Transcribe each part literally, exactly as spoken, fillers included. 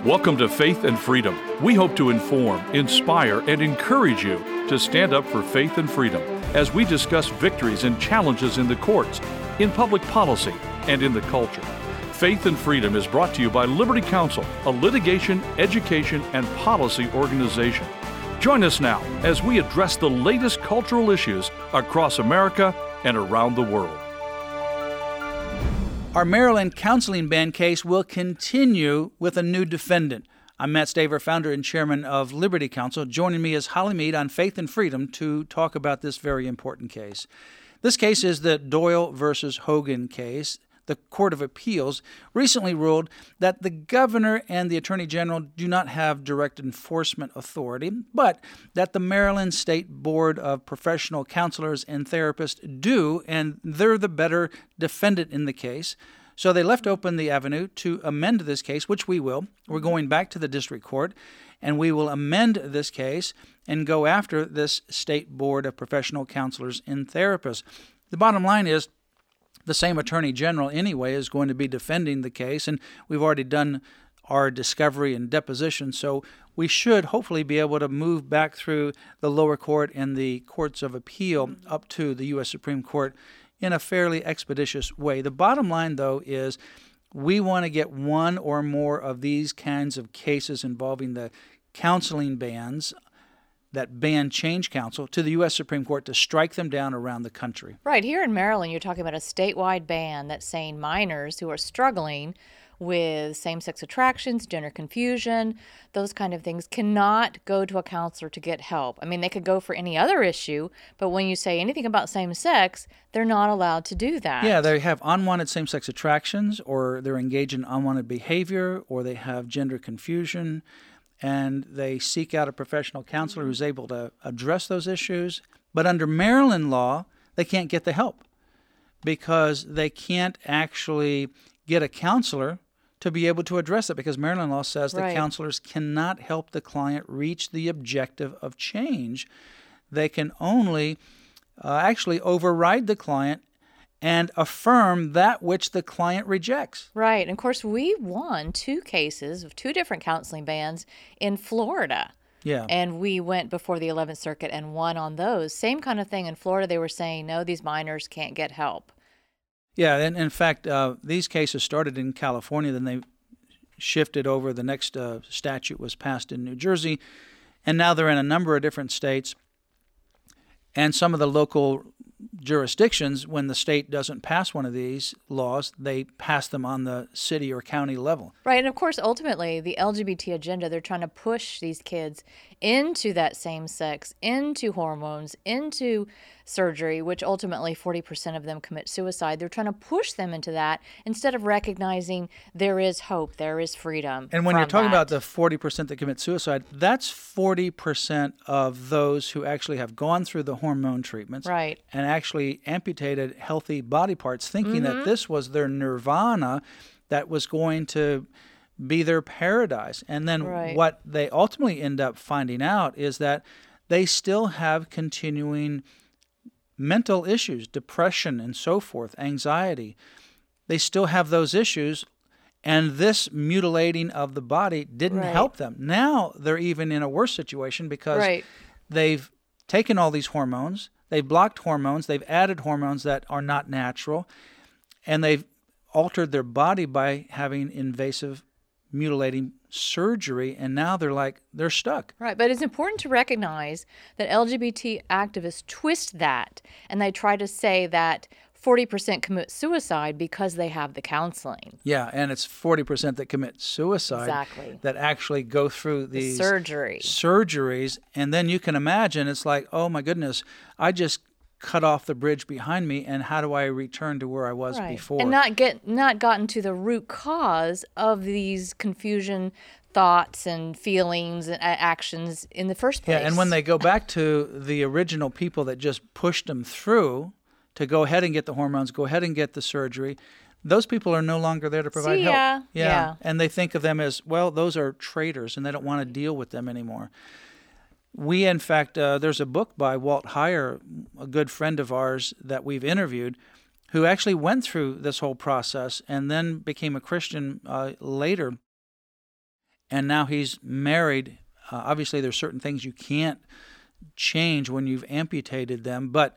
Welcome to Faith and Freedom. We hope to inform, inspire, and encourage you to stand up for faith and freedom as we discuss victories and challenges in the courts, in public policy, and in the culture. Faith and Freedom is brought to you by Liberty Counsel, a litigation, education, and policy organization. Join us now as we address the latest cultural issues across America and around the world. Our Maryland counseling ban case will continue with a new defendant. I'm Matt Staver, founder and chairman of Liberty Counsel. Joining me is Holly Mead on Faith and Freedom to talk about this very important case. This case is the Doyle versus Hogan case. The Court of Appeals recently ruled that the governor and the attorney general do not have direct enforcement authority, but that the Maryland State Board of Professional Counselors and Therapists do, and they're the better defendant in the case. So they left open the avenue to amend this case, which we will. We're going back to the district court, and we will amend this case and go after this State Board of Professional Counselors and Therapists. The bottom line is, the same attorney general anyway is going to be defending the case, and we've already done our discovery and deposition, so we should hopefully be able to move back through the lower court and the courts of appeal up to the U S Supreme Court in a fairly expeditious way. The bottom line, though, is we want to get one or more of these kinds of cases involving the counseling bans that ban change counsel to the U S Supreme Court to strike them down around the country. Right. Here in Maryland, you're talking about a statewide ban that's saying minors who are struggling with same-sex attractions, gender confusion, those kind of things, cannot go to a counselor to get help. I mean, they could go for any other issue, but when you say anything about same-sex, they're not allowed to do that. Yeah, they have unwanted same-sex attractions, or they're engaged in unwanted behavior, or they have gender confusion, and they seek out a professional counselor who's able to address those issues. But under Maryland law, they can't get the help because they can't actually get a counselor to be able to address it, because Maryland law says that Right. counselors cannot help the client reach the objective of change. They can only uh, actually override the client and affirm that which the client rejects. Right. And of course, we won two cases of two different counseling bans in Florida. Yeah. And we went before the eleventh Circuit and won on those. Same kind of thing in Florida. They were saying, no, these minors can't get help. Yeah, and in fact, uh, these cases started in California, then they shifted over. The next uh, statute was passed in New Jersey, and now they're in a number of different states. And some of the local jurisdictions, when the state doesn't pass one of these laws, they pass them on the city or county level. Right. And of course, ultimately, the L G B T agenda, they're trying to push these kids into that same sex, into hormones, into surgery, which ultimately forty percent of them commit suicide. They're trying to push them into that instead of recognizing there is hope, there is freedom. And when from you're talking that. about the forty percent that commit suicide, that's forty percent of those who actually have gone through the hormone treatments Right. and actually amputated healthy body parts, thinking Mm-hmm. that this was their nirvana, that was going to be their paradise. And then Right. what they ultimately end up finding out is that they still have continuing mental issues, depression and so forth, anxiety. They still have those issues, and this mutilating of the body didn't Right. help them. Now they're even in a worse situation because Right. they've taken all these hormones, they've blocked hormones, they've added hormones that are not natural, and they've altered their body by having invasive mutilating surgery, and now they're like, they're stuck. Right, but it's important to recognize that L G B T activists twist that, and they try to say that forty percent commit suicide because they have the counseling. Yeah, and it's forty percent that commit suicide Exactly. that actually go through The these surgery. surgeries, and then you can imagine it's like, oh my goodness, I just cut off the bridge behind me, and how do I return to where I was Right. before? And not get not gotten to the root cause of these confusion thoughts and feelings and a- actions in the first place. Yeah, and when they go back to the original people that just pushed them through to go ahead and get the hormones, go ahead and get the surgery, those people are no longer there to provide See help. ya. Yeah. And they think of them as, well, those are traitors, and they don't want to deal with them anymore. We, in fact, uh, there's a book by Walt Heyer, a good friend of ours that we've interviewed, who actually went through this whole process and then became a Christian uh, later. and now he's married. Uh, obviously, there's certain things you can't change when you've amputated them, but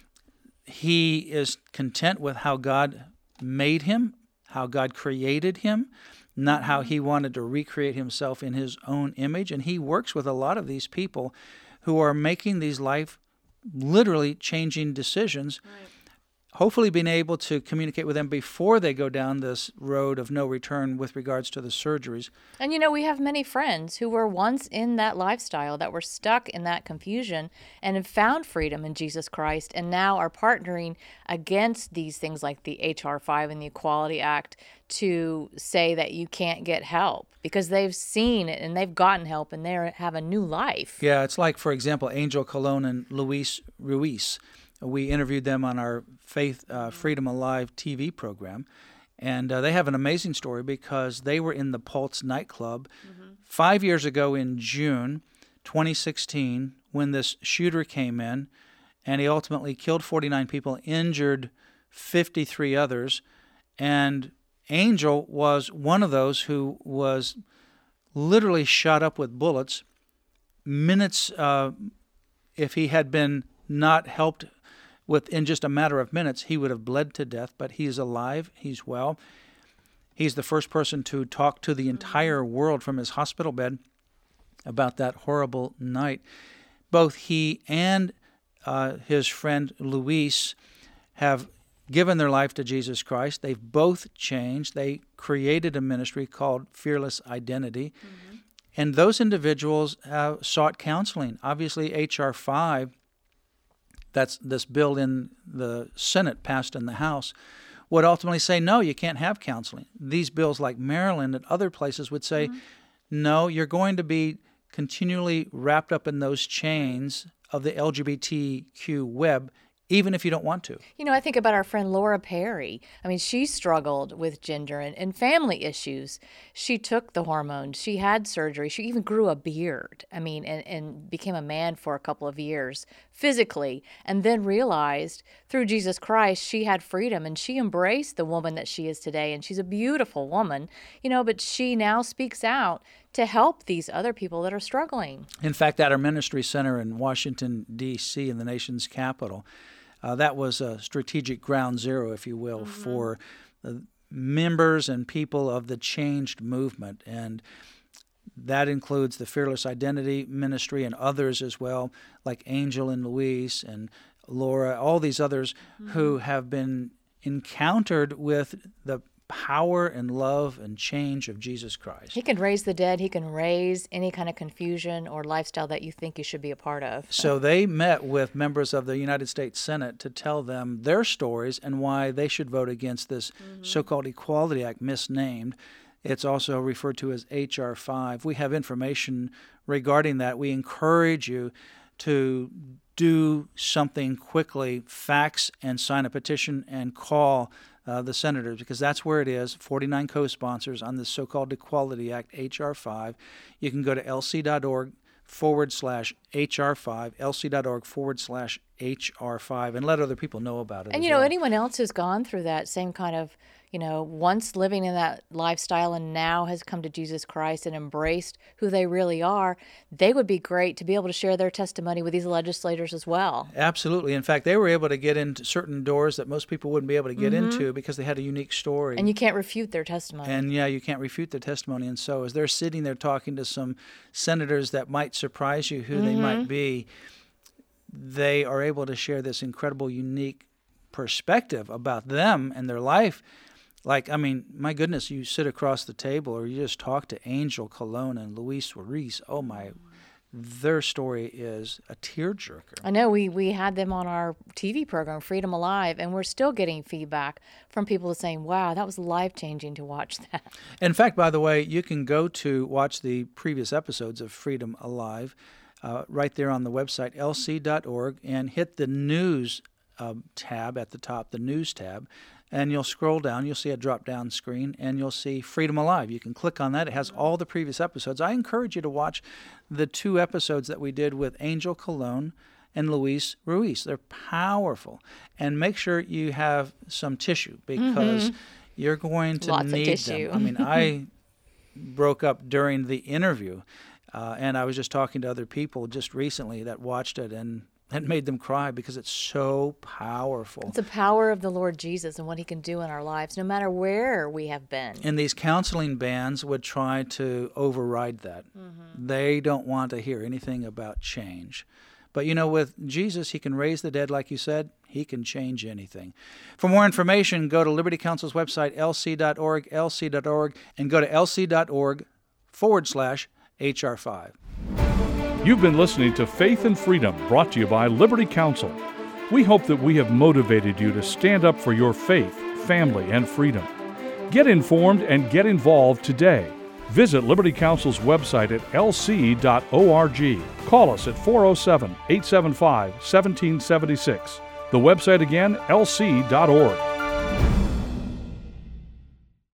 he is content with how God made him, how God created him, not how he wanted to recreate himself in his own image. And he works with a lot of these people who are making these life, literally changing decisions, right. Hopefully being able to communicate with them before they go down this road of no return with regards to the surgeries. And, you know, we have many friends who were once in that lifestyle, that were stuck in that confusion and have found freedom in Jesus Christ, and now are partnering against these things like the H R five and the Equality Act to say that you can't get help because they've seen it and they've gotten help and they have a new life. Yeah, it's like, for example, Angel Colon and Luis Ruiz. We interviewed them on our Faith uh, Freedom Alive T V program, and uh, they have an amazing story because they were in the Pulse nightclub mm-hmm. five years ago in June twenty sixteen when this shooter came in, and he ultimately killed forty-nine people, injured fifty-three others, and Angel was one of those who was literally shot up with bullets. Minutes, uh, if he had been not helped within just a matter of minutes, he would have bled to death, but he's alive, he's well. He's the first person to talk to the entire world from his hospital bed about that horrible night. Both he and uh, his friend Luis have given their life to Jesus Christ. They've both changed. They created a ministry called Fearless Identity. Mm-hmm. And those individuals have sought counseling. Obviously, H R five, that's this bill in the Senate passed in the House, would ultimately say, no, you can't have counseling. These bills like Maryland and other places would say, mm-hmm. no, you're going to be continually wrapped up in those chains of the L G B T Q web, even if you don't want to. You know, I think about our friend Laura Perry. I mean, she struggled with gender and, and family issues. She took the hormones. She had surgery. She even grew a beard. I mean, and, and became a man for a couple of years physically, and then realized through Jesus Christ she had freedom, and she embraced the woman that she is today, and she's a beautiful woman, you know, but she now speaks out to help these other people that are struggling. In fact, at our ministry center in Washington, D C, in the nation's capital, Uh, that was a strategic ground zero, if you will, mm-hmm. for the members and people of the changed movement. And that includes the Fearless Identity Ministry and others as well, like Angel and Luis and Laura, all these others mm-hmm. who have been encountered with the power and love and change of Jesus Christ. He can raise the dead. He can raise any kind of confusion or lifestyle that you think you should be a part of. So they met with members of the United States Senate to tell them their stories and why they should vote against this mm-hmm. so-called Equality Act, misnamed. It's also referred to as H R five. We have information regarding that. We encourage you to do something quickly, fax and sign a petition and call Uh, the senators, because that's where it is, forty-nine co-sponsors on this so-called Equality Act, H R five. You can go to lc.org forward slash HR5, lc.org forward slash HR5, and let other people know about it. And, you know, well. anyone else who's gone through that same kind of, you know, once living in that lifestyle and now has come to Jesus Christ and embraced who they really are, they would be great to be able to share their testimony with these legislators as well. Absolutely. In fact, they were able to get into certain doors that most people wouldn't be able to get mm-hmm. into because they had a unique story. And you can't refute their testimony. And, yeah, you can't refute their testimony. And so as they're sitting there talking to some senators that might surprise you who mm-hmm. they might be, they are able to share this incredible, unique perspective about them and their life. Like, I mean, my goodness, you sit across the table or you just talk to Angel Colon and Luis Ruiz. Oh, my, their story is a tearjerker. I know. We, we had them on our T V program, Freedom Alive, and we're still getting feedback from people saying, wow, that was life-changing to watch that. In fact, by the way, you can go to watch the previous episodes of Freedom Alive uh, right there on the website, L C dot org, and hit the news uh, tab at the top, the news tab. And you'll scroll down, you'll see a drop-down screen, and you'll see Freedom Alive. You can click on that. It has all the previous episodes. I encourage you to watch the two episodes that we did with Angel Colon and Luis Ruiz. They're powerful. And make sure you have some tissue because mm-hmm. you're going to Lots need of tissue. them. I mean, I broke up during the interview. Uh, and I was just talking to other people just recently that watched it, and it made them cry because it's so powerful. It's the power of the Lord Jesus and what he can do in our lives, no matter where we have been. And these counseling bands would try to override that. Mm-hmm. They don't want to hear anything about change. But, you know, with Jesus, he can raise the dead, like you said. He can change anything. For more information, go to Liberty Counsel's website, L C dot org, L C dot org, and go to L C dot org forward slash H R five. You've been listening to Faith and Freedom, brought to you by Liberty Counsel. We hope that we have motivated you to stand up for your faith, family, and freedom. Get informed and get involved today. Visit Liberty Counsel's website at L C dot org. Call us at four oh seven, eight seven five, one seven seven six. The website again, L C dot org.